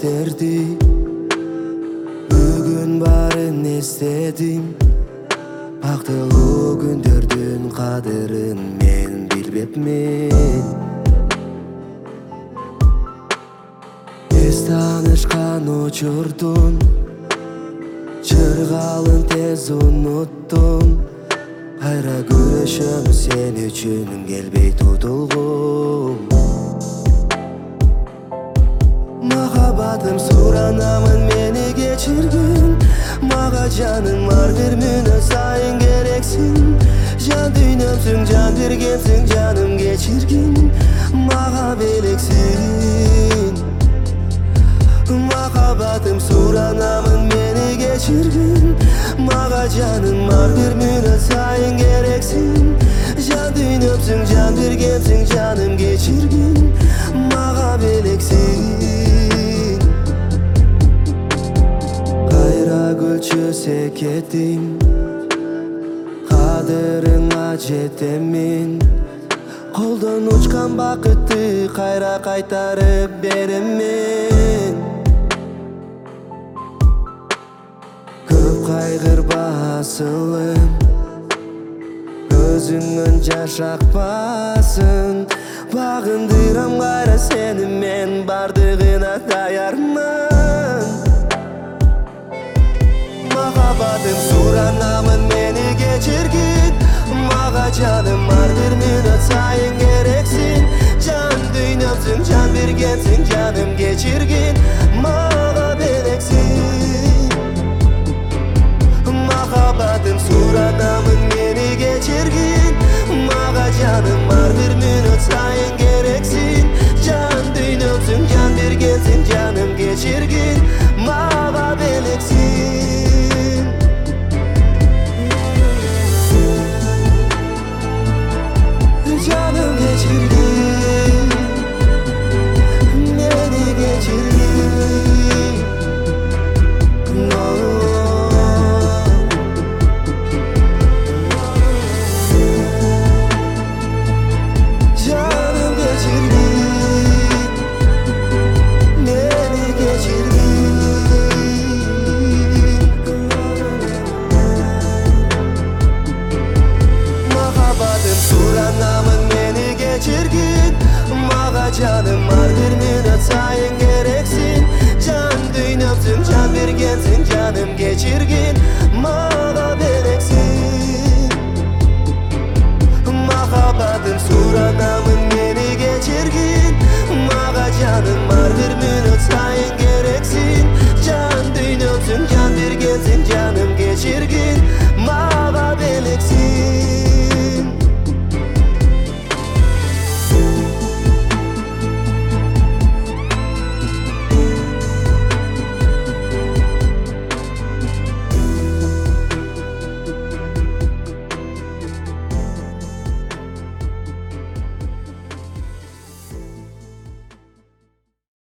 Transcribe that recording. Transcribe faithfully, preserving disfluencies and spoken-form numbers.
keslerdi. Bugün bарын esledim. Bактылуу күндөрдүн кадырын мен билбепмин. Эс таанышкан учурдун чыргалын тез унуттум. Кайра көрүшөм сен үчүн келбей тутулгум. Махаббатым суранамын мени кечиргин. Мага жаның бар бир мүнөт сайын керексиң. Жан дүйнөмсүң, жан бергенсиң, жаным кечиргин. Мага белексиң. Махаббатым суранамын мени кечиргин. Мага жаның бар бир мүнөт сайын керексиң. Жан дүйнөмсүң, жан бергенсиң, жаным кечиргин. Мага белексиң. Чөсе кетим, кадырыңа жетемин. Колдон учкан бакытты кайра кайтарып беремин. Көп кайгырба асылым, көзүңөн жаш акпасын. Багындырам кайра сени мен, бардыгына даярмын. Махаббатым суранамын мени кечиргин. Мага жаным бар бир мүнөт сайын керексиң. Жан дүйнөмсүң, жан бергенсиң, жаным кечиргин. Мага белексиң. Махаббатым суранамын мени кечиргин. Мага жаным бар бир мүнөт сайын керексиң. Жан дүйнөмсүң, жан бергенсиң, жаным кечиргин. Мага белексиң. Canım geçirgin, beni geçirgin. No. Canım geçirgin, beni geçirgin. Mахаббатым суранамын meni geçirgin. Мага жаным бар бир мүнөт сайын керексиң. Жан дүйнөмсүң, жан бергенсиң, жаным кечиргин. Мага белексиң. Махаббатым суранамын meni geçirgin. Мага жаным бар бир мүнөт сайын керексиң. Жан дүйнөмсүң, жан бергенсиң, жаным кечиргин.